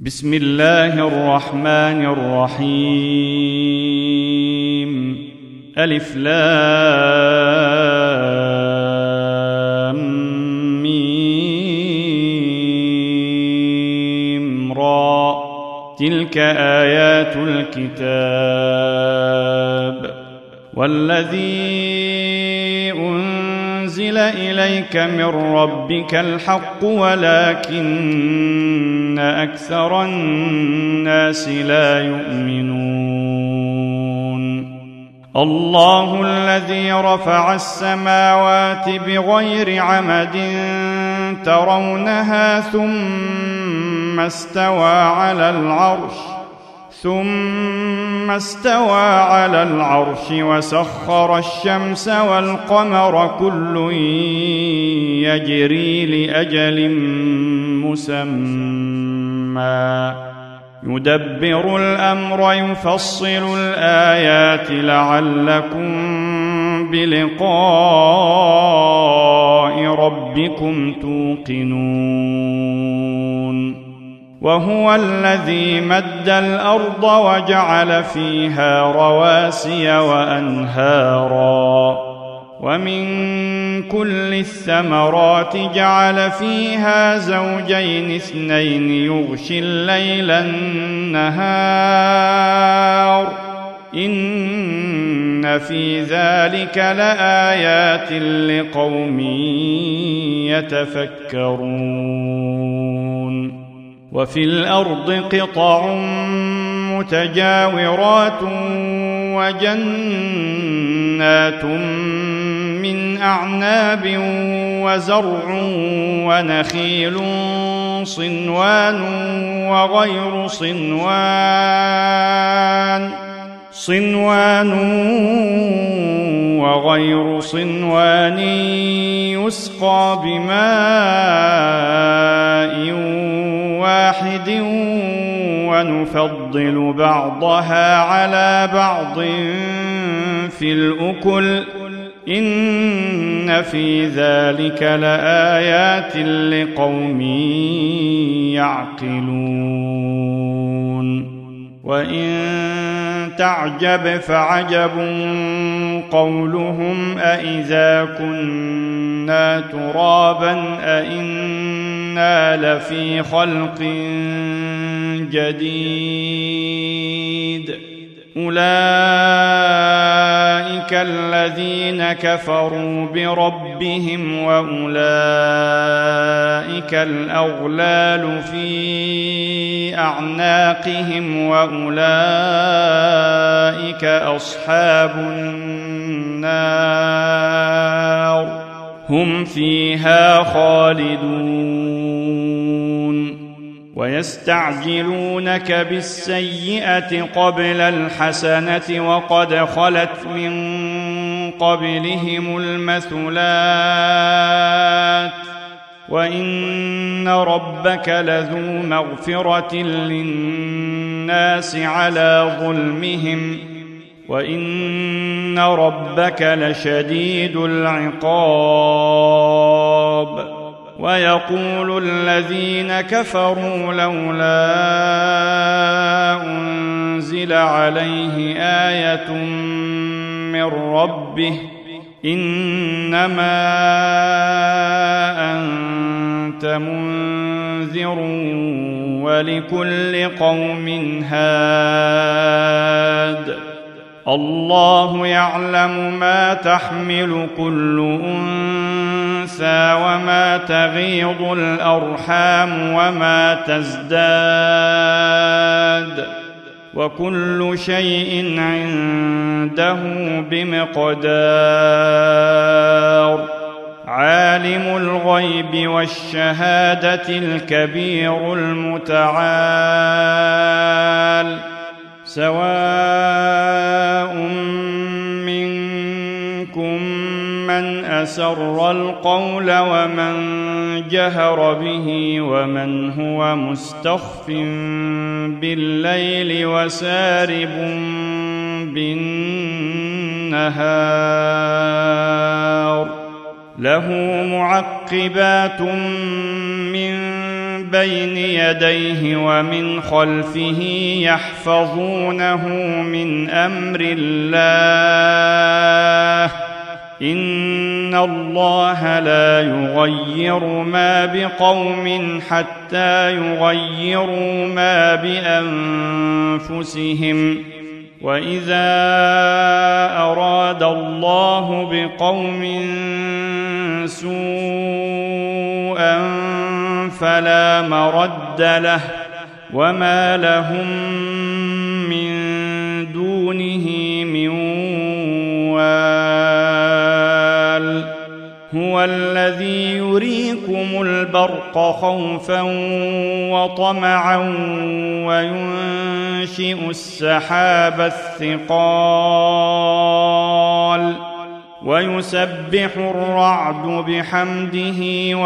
بسم الله الرحمن الرحيم. ألف لام ميم را. تلك آيات الكتاب والذي أنزل إليك من ربك الحق ولكن أكثر الناس لا يؤمنون. الله الذي رفع السماوات بغير عمد ترونها ثم استوى على العرش وسخر الشمس والقمر كل يجري لأجل مسمى يدبر الأمر يفصل الآيات لعلكم بلقاء ربكم توقنون. وهو الذي مد الأرض وجعل فيها رواسي وأنهارا ومن كل الثمرات جعل فيها زوجين اثنين يغشي الليل النهار إن في ذلك لآيات لقوم يتفكرون. وفي الأرض قطع متجاورات وجنات من أعناب وزرع ونخيل صنوان وغير صنوان يسقى بماء واحد ونفضل بعضها على بعض في الأكل إن في ذلك لآيات لقوم يعقلون. وإن تعجب فعجب قولهم أإذا كنا ترابا أإنا لفي خلق جديد أولئك الذين كفروا بربهم وأولئك الأغلال في أعناقهم وأولئك أصحاب النار هم فيها خالدون. ويستعجلونك بالسيئة قبل الحسنة وقد خلت من قبلهم المثلات وإن ربك لذو مغفرة للناس على ظلمهم وإن ربك لشديد العقاب. ويقول الذين كفروا لولا أنزل عليه آية من ربه إنما أنت منذر ولكل قوم هاد. الله يعلم ما تحمل كل أنثى وما تغيض الأرحام وما تزداد وكل شيء عنده بمقدار. عالم الغيب والشهادة الكبير المتعال سواء منكم من أسر القول ومن جهر به ومن هو مستخف بالليل وسارب بالنهار له معقبات من بين يديه ومن خلفه يحفظونه من أمر الله إن الله لا يغير ما بقوم حتى يغيروا ما بأنفسهم وإذا أراد الله بقوم سوءا فلا مرد له وما لهم من دونه من وال هو الذي يريكم البرق خوفا وطمعا وينشئ السحاب الثقال ويسبح الرعد بحمده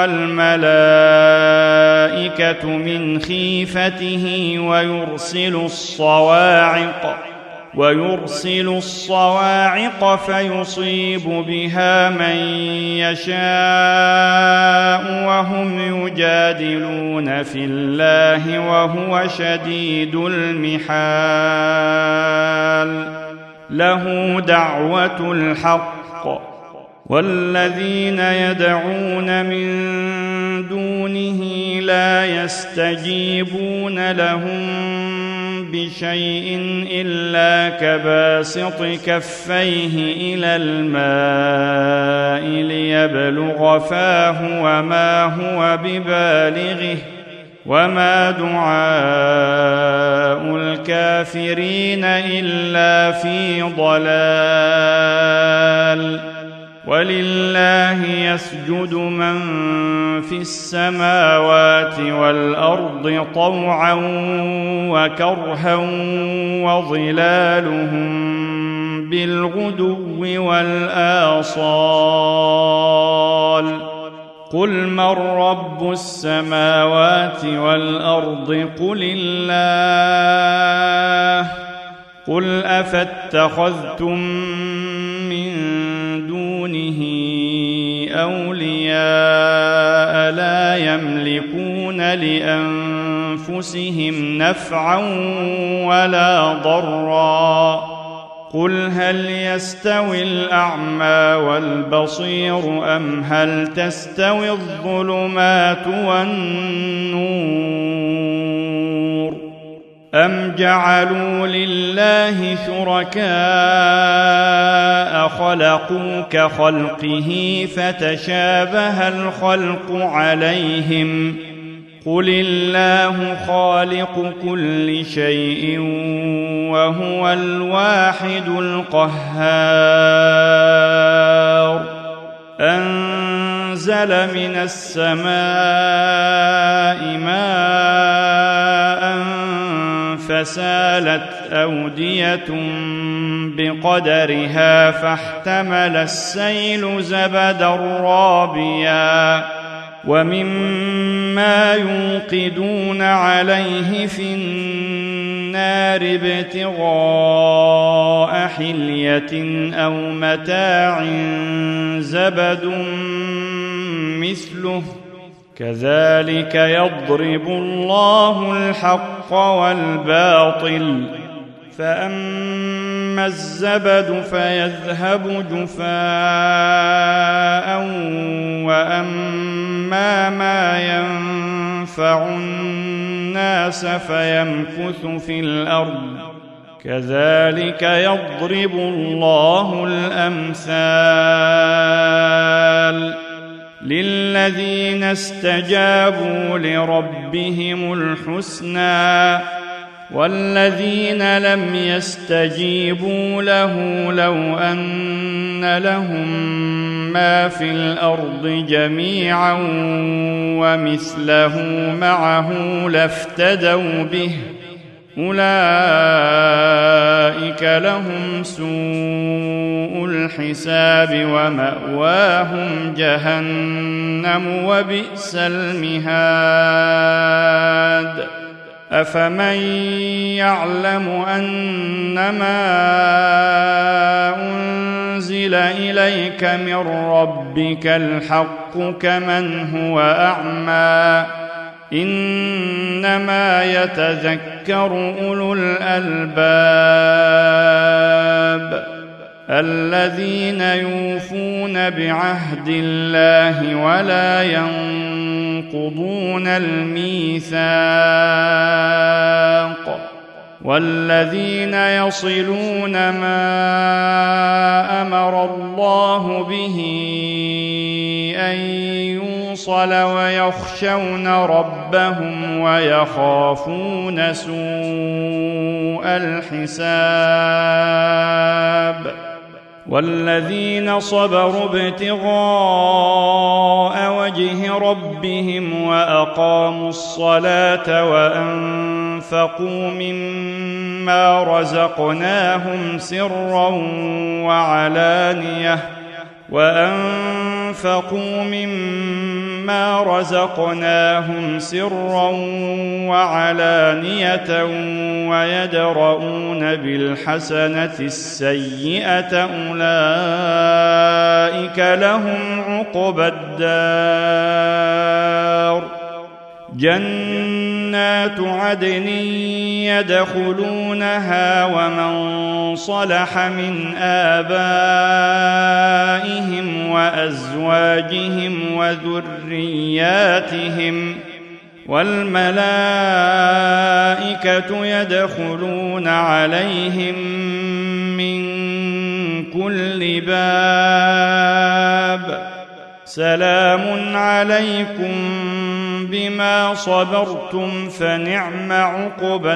والملائكة من خيفته ويرسل الصواعق فيصيب بها من يشاء وهم يجادلون في الله وهو شديد المحال له دعوة الحق والذين يدعون من دونه لا يستجيبون لهم بشيء إلا كباسط كفيه إلى الماء ليبلغ فاه وما هو ببالغه وما دعاء الكافرين إلا في ضلال ولله يسجد من في السماوات والأرض طوعا وكرها وظلالهم بالغدو والآصال قل من رب السماوات والأرض قل الله قل أفاتخذتم من دونه أولياء لا يملكون لأنفسهم نفعا ولا ضرا قل هل يستوي الأعمى والبصير أم هل تستوي الظلمات والنور أم جعلوا لله شركاء خلقوا كخلقه فتشابه الخلق عليهم قل الله خالق كل شيء وهو الواحد القهار أنزل من السماء ماء فسالت أودية بقدرها فاحتمل السيل زبدا رابيا ومما يوقدون عليه في النار ابتغاء حلية أو متاع زبد مثله كذلك يضرب الله الحق والباطل فأما الزبد فيذهب جفاء وأما ما ينفع الناس فيمكث في الأرض كذلك يضرب الله الأمثال للذين استجابوا لربهم الحسنى والذين لم يستجيبوا له لو أن لهم ما في الأرض جميعا ومثله معه لافتدوا به أولئك لهم سوء الحساب ومأواهم جهنم وبئس المهاد أفمن يعلم أنما أنزل إليك من ربك الحق كمن هو أعمى إنما يتذكر أولو الألباب الذين يوفون بعهد الله ولا ينقضون الميثاق والذين يصلون ما أمر الله به أن يوصل ويخشون ربهم ويخافون سوء الحساب والذين صبروا ابتغاء وجه ربهم وأقاموا الصلاة وأنفقوا مما رزقناهم سرا وعلانية ويدرؤون بالحسنة السيئة أولئك لهم عقبى الدار جنات عدن يدخلونها ومن صلح من آبائهم وأزواجهم وذرياتهم والملائكة يدخلون عليهم من كل باب سلام عليكم بما صبرتم فنعم عقبى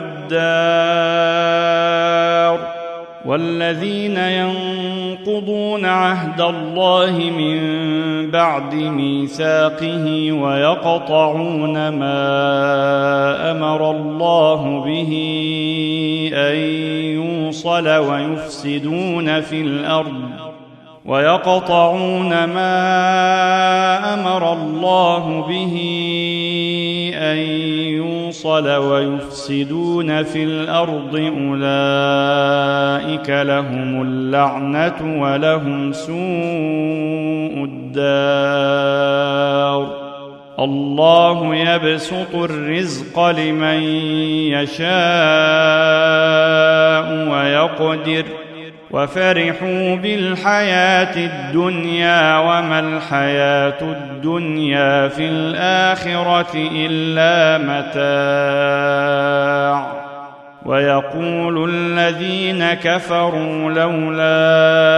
الدار والذين ينقضون عهد الله من بعد ميثاقه ويقطعون ما أمر الله به أن يوصل ويفسدون في الأرض أولئك لهم اللعنة ولهم سوء الدار الله يبسط الرزق لمن يشاء ويقدر وفرحوا بالحياة الدنيا وما الحياة الدنيا في الآخرة إلا متاع ويقول الذين كفروا لولا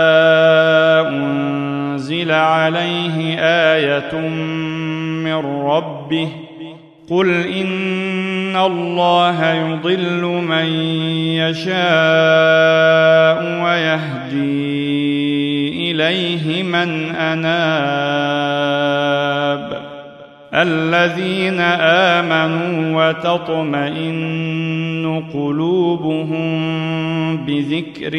أنزل عليه آية من ربه قل إن الله يضل من يشاء ويهدي إليه من أناب الذين آمنوا وتطمئن قلوبهم بذكر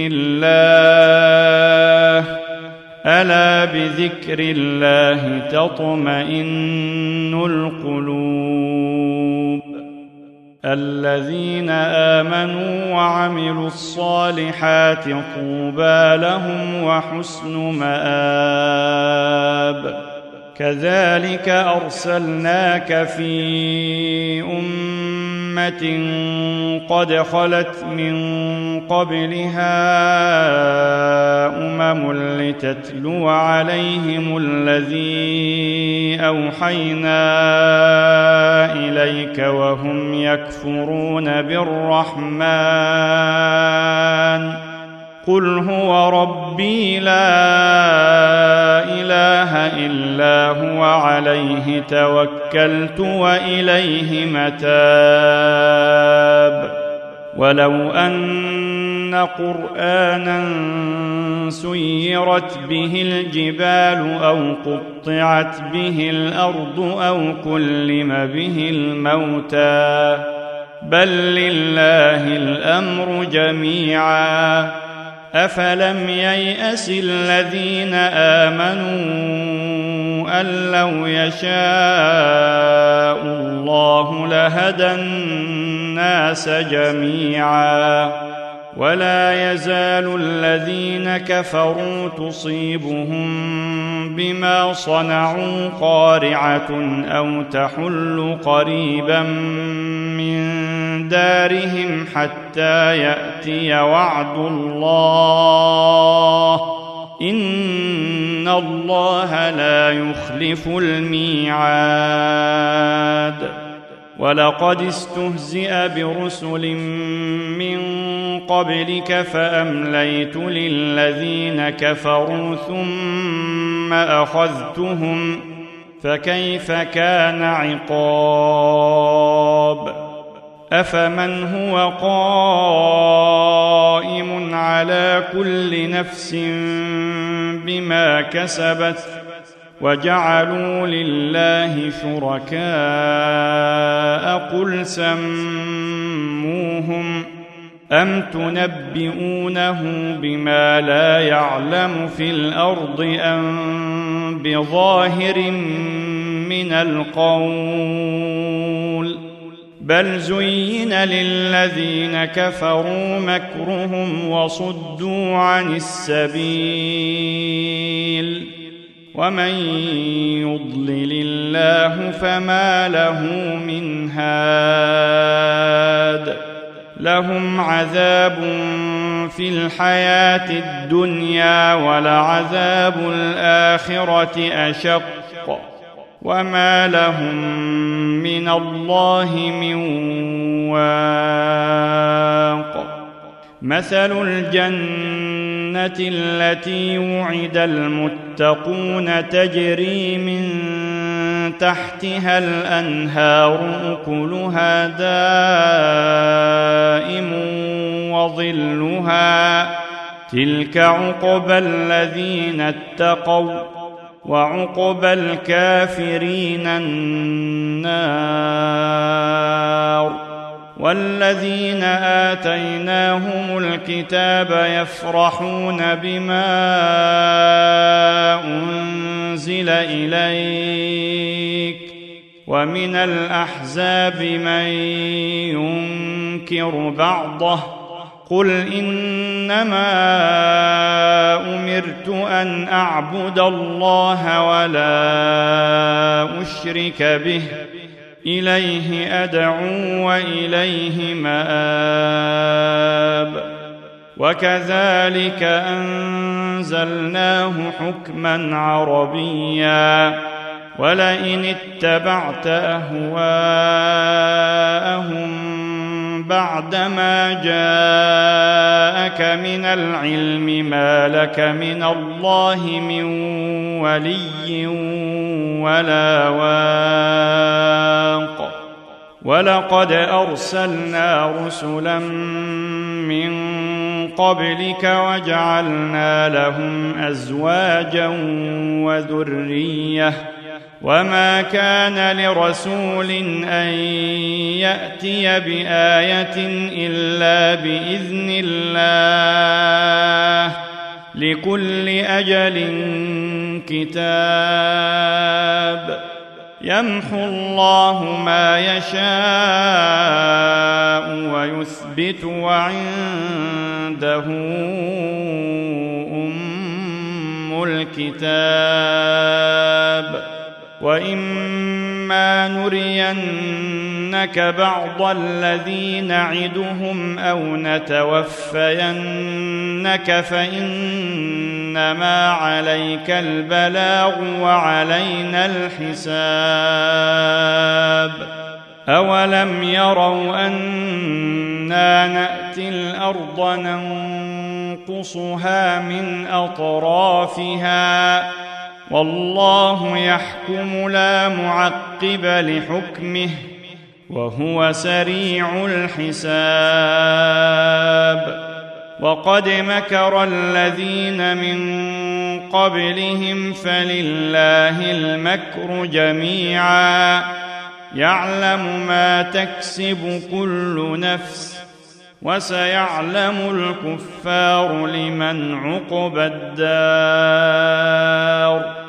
الله ألا بذكر الله تطمئن القلوب الذين آمنوا وعملوا الصالحات طوبى لهم وحسن مآب كذلك أرسلناك في أمة قد خلت من قبلها لتتلو عليهم الذي أوحينا إليك وهم يكفرون بالرحمن قل هو ربي لا إله إلا هو عليه توكلت وإليه متاب ولو أن قرآنا سيرت به الجبال أو قطعت به الأرض أو كلم به الموتى بل لله الأمر جميعا أفلم ييأس الذين آمنوا أن لو يشاء الله لهدى الناس جميعا ولا يزال الذين كفروا تصيبهم بما صنعوا قارعة أو تحل قريبا من دارهم حتى يأتي وعد الله إن الله لا يخلف الميعاد. ولقد استهزئ برسل من قبلك فأمليت للذين كفروا ثم أخذتهم فكيف كان عقاب. أفمن هو قائم على كل نفس بما كسبت وجعلوا لله شركاء قل سموهم أم تنبئونه بما لا يعلم في الأرض أم بظاهر من القول بل زين للذين كفروا مكرهم وصدوا عن السبيل ومن يضلل الله فما له من هاد. لهم عذاب في الحياة الدنيا ولعذاب الآخرة أشق وما لهم من الله من واق. مثل الجنة التي وعد المتقون تجري من تحتها الأنهار أكلها دائم وظلها تلك عقبى الذين اتقوا وعقبى الكافرين النار. والذين آتيناهم الكتاب يفرحون بما أنزل إليك ومن الأحزاب من ينكر بعضه قل إنما أمرت أن أعبد الله ولا أشرك به إليه أدعو وإليه مآب. وكذلك أنزلناه حكما عربيا ولئن اتبعت أهواءهم بعدما جاءك من العلم ما لك من الله من ولي ولا واق. ولقد أرسلنا رسلا من قبلك وجعلنا لهم أزواجا وذرية وما كان لرسول أن يأتي بآية إلا بإذن الله لكل أجل كتاب. يمحو الله ما يشاء ويثبت وعنده أم الكتاب. وإما نرينك بعض الذي نعدهم أو نتوفينك فإنما عليك البلاغ وعلينا الحساب. أولم يروا أنا نأتي الأرض ننقصها من أطرافها والله يحكم لا معقب لحكمه وهو سريع الحساب. وقد مكر الذين من قبلهم فلله المكر جميعا يعلم ما تكسب كل نفس وسيعلم الكفار لمن عقبى الدار.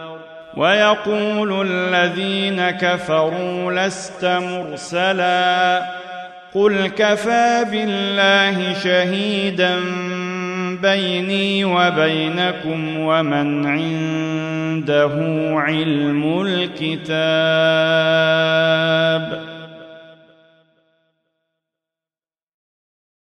ويقول الذين كفروا لست مرسلا قل كفى بالله شهيدا بيني وبينكم ومن عنده علم الكتاب.